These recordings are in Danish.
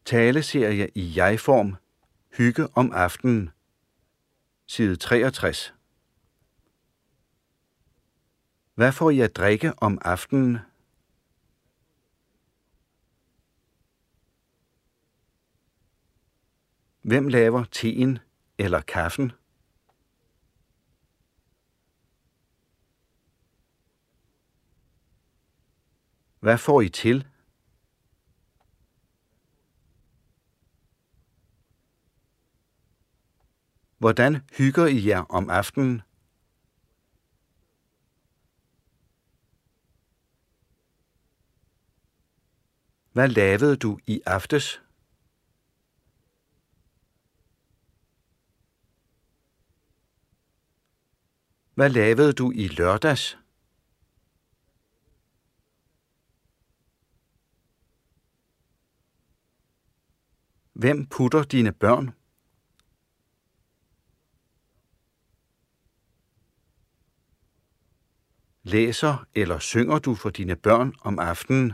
Taleserie i jeg-form. Hygge om aftenen. Side 63. Hvad får I at drikke om aftenen? Hvem laver teen eller kaffen? Hvad får I til? Hvordan hygger I jer om aftenen? Hvad lavede du i aftes? Hvad lavede du i lørdags? Hvem putter dine børn? Læser eller synger du for dine børn om aftenen?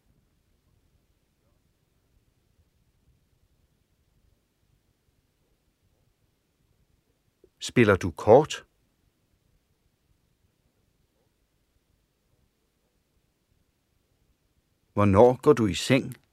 Spiller du kort? Hvornår går du i seng?